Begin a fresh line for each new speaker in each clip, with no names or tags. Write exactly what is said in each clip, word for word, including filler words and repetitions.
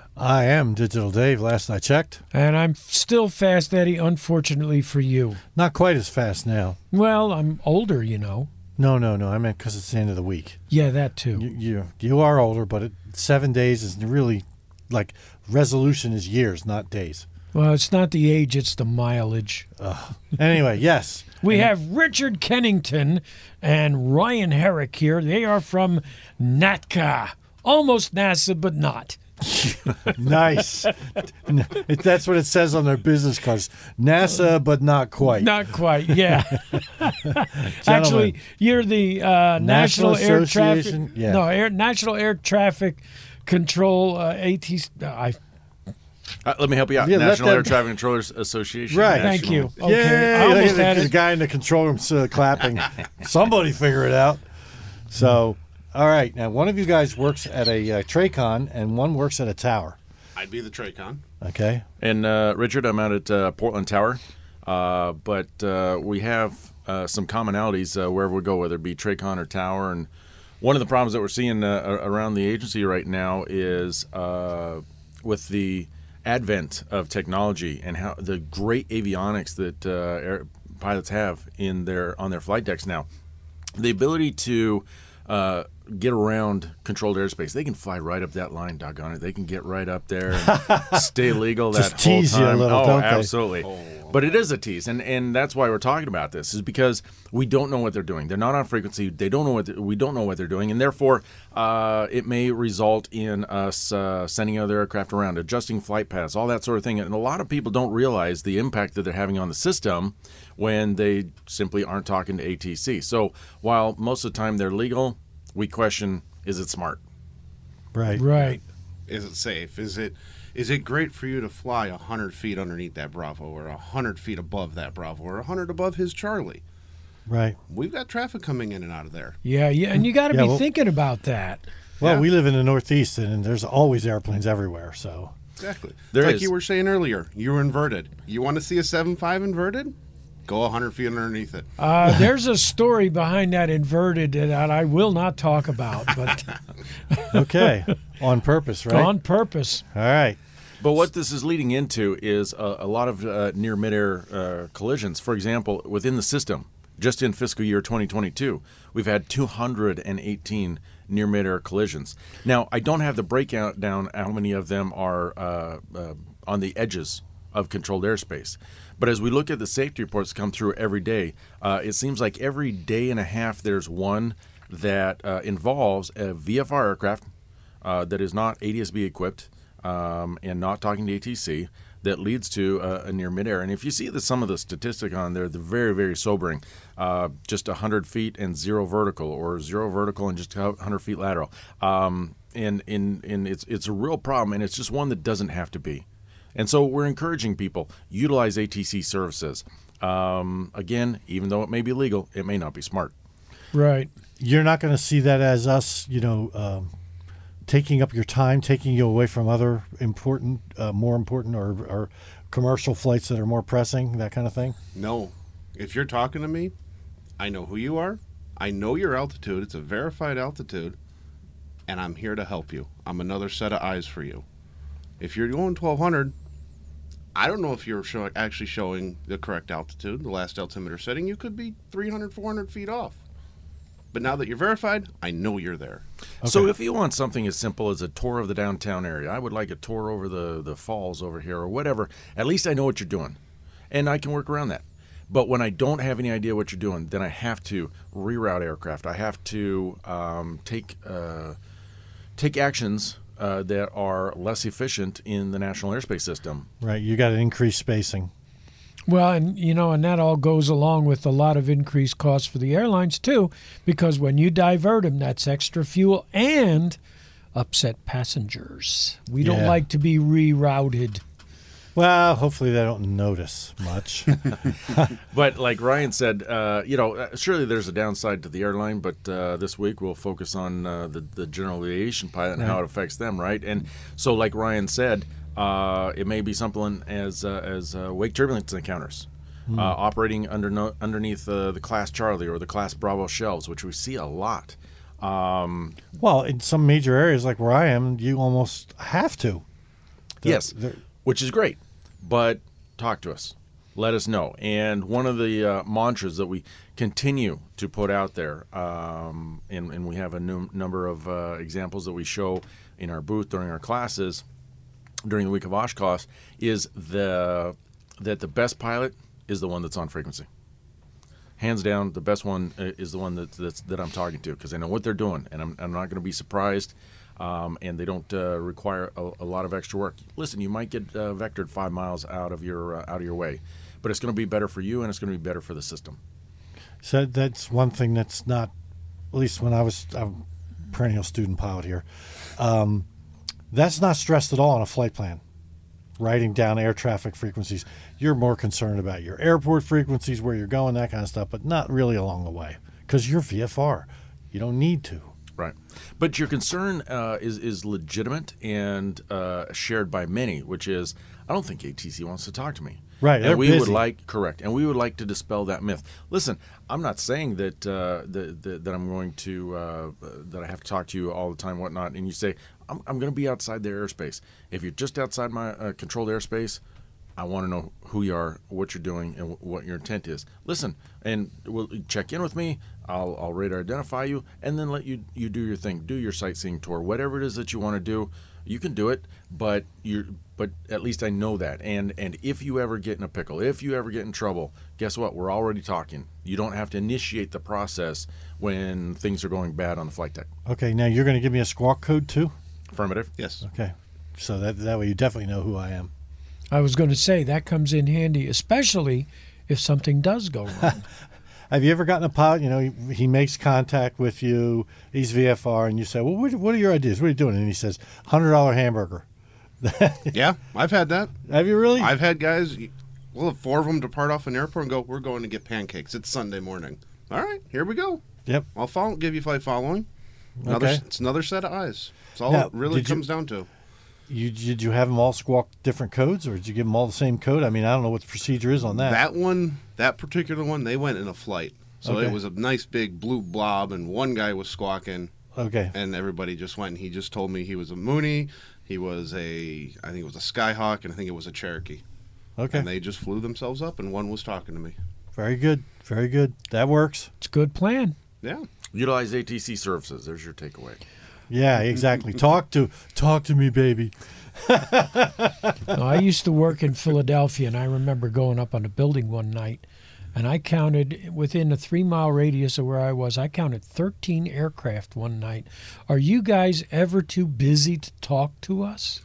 I am Digital Dave, last I checked.
And I'm still Fast Eddie, unfortunately for you.
Not quite as fast now.
Well, I'm older, you know.
No, no, no. I meant because it's the end of the week.
Yeah, that too.
You you, you are older, but it, seven days is really, like, resolution is years, not days.
Well, it's not the age, it's the mileage.
Ugh. Anyway, yes.
We have Richard Kennington and Ryan Herrick here. They are from N A T C A. Almost NASA, but not.
Nice. That's what it says on their business cards. NASA, but not quite.
Not quite, yeah. Actually, you're the uh, National,
National
Air Traffic.
Association? Yeah.
No, Air, National Air Traffic Control uh, A T C. Uh, I,
Uh, let me help you out.
Yeah, let
National
them-
Air Traffic Controllers Association.
Right.
thank
National-
you. Okay, I
Yay!
almost
the,
had
the
it.
guy in the control room's uh, clapping. Somebody figure it out. So, all right. Now, one of you guys works at a uh, Tracon, and one works at a tower.
I'd be the Tracon.
Okay.
And uh, Richard, I'm out at uh, Portland Tower, uh, but uh, we have uh, some commonalities uh, wherever we go, whether it be Tracon or Tower. And one of the problems that we're seeing uh, a- around the agency right now is uh, with the advent of technology and how the great avionics that uh, air pilots have in their on their flight decks now, the ability to uh, get around controlled airspace. They can fly right up that line, doggone it. They can get right up there and stay legal that
Just
whole
tease you a
time.
little,
oh,
don't they?
absolutely. But it is a tease, and, and that's why we're talking about this, is because we don't know what they're doing. They're not on frequency. They don't know what they're- we don't know what they're doing, and therefore uh, it may result in us uh, sending other aircraft around, adjusting flight paths, all that sort of thing. And a lot of people don't realize the impact that they're having on the system when they simply aren't talking to A T C. So while most of the time they're legal, we question, is it smart?
Right.
Right.
Is it safe? Is it is it great for you to fly one hundred feet underneath that Bravo or one hundred feet above that Bravo or one hundred above his Charlie?
Right.
We've got traffic coming in and out of there.
Yeah, yeah, and you got to
Yeah,
be
well-
thinking about that.
Well,
Yeah.
we live in the Northeast, and there's always airplanes everywhere. So,
Exactly.
There
like
is.
you were saying earlier, you were inverted. You want to see a seven five inverted? Go one hundred feet underneath it.
Uh, there's a story behind that inverted that I will not talk about, but
okay, on purpose, right?
on purpose.
All right.
But what this is leading into is a, a lot of uh, near midair uh, collisions. For example, within the system, just in fiscal year twenty twenty-two, we've had two hundred eighteen near midair collisions. Now, I don't have the breakout down how many of them are uh, uh, on the edges of controlled airspace. But as we look at the safety reports come through every day, uh, it seems like every day and a half there's one that uh, involves a V F R aircraft uh, that is not A D S B equipped um, and not talking to A T C that leads to a, a near midair. And if you see the, some of the statistic on there, they're very, very sobering. Uh, just one hundred feet and zero vertical, or zero vertical and just one hundred feet lateral. Um, and and, and it's, it's a real problem, and it's just one that doesn't have to be. And so we're encouraging people, utilize A T C services. Um, again, even though it may be legal, it may not be smart.
Right.
You're not going to see that as us, you know, um, taking up your time, taking you away from other important, uh, more important, or, or commercial flights that are more pressing, that kind of thing.
No. If you're talking to me, I know who you are. I know your altitude. It's a verified altitude. And I'm here to help you. I'm another set of eyes for you. If you're going twelve hundred, I don't know if you're show, actually showing the correct altitude, the last altimeter setting. You could be three hundred, four hundred feet off. But now that you're verified, I know you're there.
So if you want something as simple as a tour of the downtown area, I would like a tour over the, the falls over here or whatever. At least I know what you're doing, and I can work around that. But when I don't have any idea what you're doing, then I have to reroute aircraft. I have to um, take uh, take actions uh, that are less efficient in the national airspace system.
Right. You got to increase spacing.
Well, and you know, and that all goes along with a lot of increased costs for the airlines too, because when you divert them, that's extra fuel and upset passengers. We don't
Yeah.
like to be rerouted.
Well, hopefully they don't notice much.
But like Ryan said, uh, you know, uh, surely there's a downside to the airline, but uh, this week we'll focus on uh, the, the general aviation pilot and how it affects them, right? And so like Ryan said, uh, it may be something as uh, as uh, wake turbulence encounters, uh, operating under no, underneath uh, the Class Charlie or the Class Bravo shelves, which we see a lot. Um,
Well, in some major areas like where I am, you almost have to. They're-
Yes,
they're-
which is great, but talk to us. Let us know. And one of the uh, mantras that we continue to put out there, um, and, and we have a num- number of uh, examples that we show in our booth during our classes during the week of Oshkosh, is the that the best pilot is the one that's on frequency. Hands down, the best one uh, is the one that that's, that I'm talking to, because I know what they're doing, and I'm, I'm not going to be surprised. Um, and they don't uh, require a, a lot of extra work. Listen, you might get uh, vectored five miles out of your uh, out of your way, but it's going to be better for you, and it's going to be better for the system.
So that's one thing that's not, at least when I was I'm a perennial student pilot here, um, that's not stressed at all on a flight plan. Writing down air traffic frequencies, you're more concerned about your airport frequencies, where you're going, that kind of stuff, but not really along the way, because you're V F R. You don't need to.
Right, but your concern uh, is is legitimate and uh, shared by many, which is I don't think A T C wants to talk to me.
Right, they're
and we would
busy.
like correct, and we would like to dispel that myth. Listen, I'm not saying that uh, that, that that I'm going to uh, that I have to talk to you all the time, whatnot. And you say I'm I'm going to be outside their airspace. If you're just outside my uh, controlled airspace, I want to know who you are, what you're doing, and w- what your intent is. Listen, and we'll check in with me. I'll, I'll radar identify you, and then let you you do your thing, do your sightseeing tour, whatever it is that you want to do. You can do it, but you're but at least I know that. And and if you ever get in a pickle, if you ever get in trouble, guess what? We're already talking. You don't have to initiate the process when things are going bad on the flight deck.
Okay, now you're going to give me a squawk code too?
Affirmative.
Yes.
Okay, so that that way you definitely know who I am.
I was going to say that comes in handy, especially if something does go wrong.
Have you ever gotten a pilot, you know, he, he makes contact with you, he's V F R, and you say, well, what, what are your ideas? What are you doing? And he says, one hundred dollar hamburger.
Yeah, I've had that.
Have you really?
I've had guys, well, four of them depart off an airport and go, we're going to get pancakes. It's Sunday morning. All right, here we go.
Yep.
I'll follow, give you flight following. Another,
Okay.
It's another set of eyes. It's all
Now,
it really
did you-
comes down to.
You, did you have them all squawk different codes, or did you give them all the same code? I mean, I don't know what the procedure is on that.
That one, that particular one, they went in a flight. So
Okay.
it was a nice big blue blob, and one guy was squawking,
Okay.
and everybody just went. And he just told me he was a Mooney, he was a, I think it was a Skyhawk, and I think it was a Cherokee.
Okay.
And they just flew themselves up, and one was talking to me.
Very good. Very good. That works.
It's a good plan.
Yeah.
Utilize A T C services. There's your takeaway.
Yeah, exactly. talk to talk to me, baby.
Now, I used to work in Philadelphia, and I remember going up on a building one night, and I counted within a three-mile radius of where I was, I counted thirteen aircraft one night. Are you guys ever too busy to talk to us?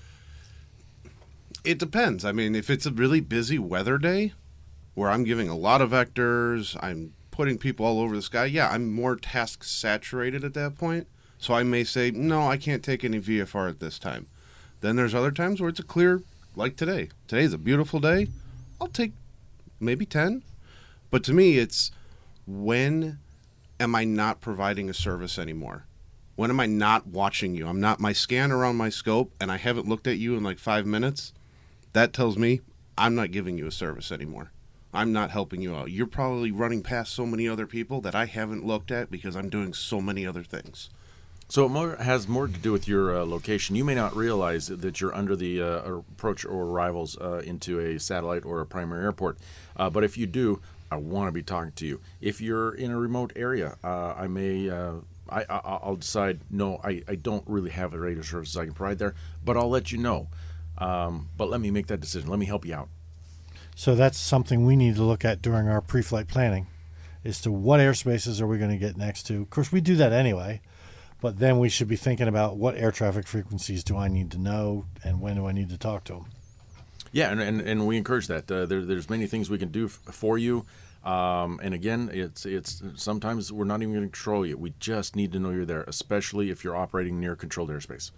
It depends. I mean, if it's a really busy weather day where I'm giving a lot of vectors, I'm putting people all over the sky, yeah, I'm more task saturated at that point. So I may say, no, I can't take any V F R at this time. Then there's other times where it's a clear, like today. Today's a beautiful day. I'll take maybe ten. But to me, it's when am I not providing a service anymore? When am I not watching you? I'm not, my scan around my scope, and I haven't looked at you in like five minutes. That tells me I'm not giving you a service anymore. I'm not helping you out. You're probably running past so many other people that I haven't looked at because I'm doing so many other things.
So it more, has more to do with your uh, location. You may not realize that you're under the uh, approach or arrivals uh, into a satellite or a primary airport. Uh, but if you do, I want to be talking to you. If you're in a remote area, uh, I may, uh, I, I, I'll decide, no, I, I don't really have a radio service I can provide there, but I'll let you know. Um, but let me make that decision. Let me help you out.
So that's something we need to look at during our pre-flight planning, as to what airspaces are we going to get next to. Of course, we do that anyway, but then we should be thinking about what air traffic frequencies do I need to know, and when do I need to talk to them.
Yeah, and, and, and we encourage that. Uh, there, there's many things we can do f- for you. Um, and again, it's it's sometimes we're not even going to control you. We just need to know you're there, especially if you're operating near controlled airspace.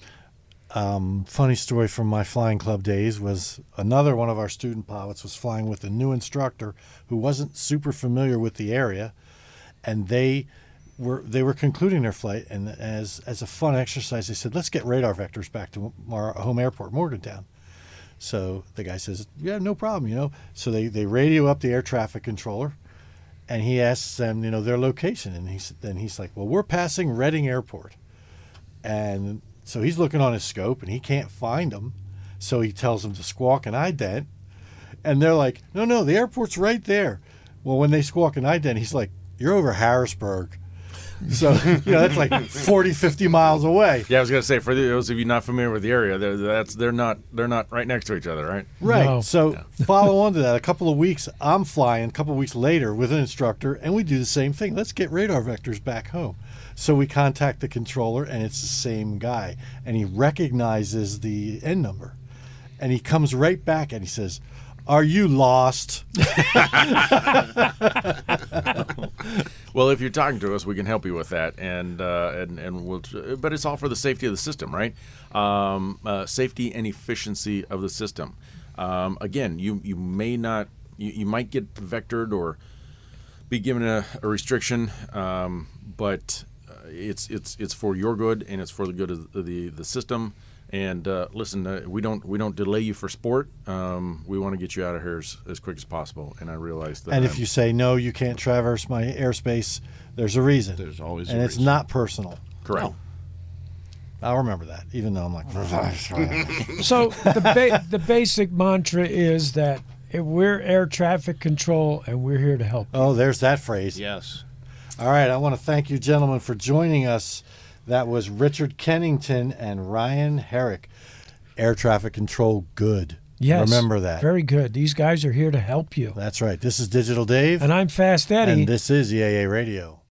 Um, funny story from my flying club days was another one of our student pilots was flying with a new instructor who wasn't super familiar with the area, and they were they were concluding their flight, and as as a fun exercise, they said, let's get radar vectors back to our home airport, Morgantown. So the guy says, yeah, no problem, you know. So they, they radio up the air traffic controller, and he asks them, you know, their location, and he's then he's like, well, we're passing Reading Airport, and so he's looking on his scope, and he can't find them. So he tells them to squawk an ident, and they're like, no, no, the airport's right there. Well, when they squawk an ident, he's like, you're over Harrisburg. So, you know, that's like forty, fifty miles away.
Yeah, I was going to say, for those of you not familiar with the area, they're, that's, they're, not, they're not right next to each other, right?
Right.
No.
So follow on to that. A couple of weeks, I'm flying. A couple of weeks later with an instructor, and we do the same thing. Let's get radar vectors back home. So we contact the controller, and it's the same guy. And he recognizes the N number. And he comes right back, and he says, are you lost?
Well, if you're talking to us, we can help you with that, and uh, and and we'll. But it's all for the safety of the system, right? Um, uh, safety and efficiency of the system. Um, again, you you may not, you, you might get vectored or be given a, a restriction, um, but uh, it's it's it's for your good and it's for the good of the the, the system. And uh, listen, uh, we don't we don't delay you for sport. Um, we want to get you out of here as, as quick as possible. And I realize that.
And if you say, no, you can't traverse my airspace, there's a reason.
There's always
and
a
it's
reason.
not personal.
correct.
No.
I'll remember that, even though I'm like,
So the ba- the basic mantra is that if we're air traffic control and we're here to help.
oh, there's that phrase.
Yes.
All right, I want to thank you, gentlemen, for joining us. That was Richard Kennington and Ryan Herrick. Air traffic control, good.
Yes.
Remember that.
Very good. These guys are here to help you.
That's right. This is Digital Dave,
And I'm Fast Eddie.
and this is E A A Radio.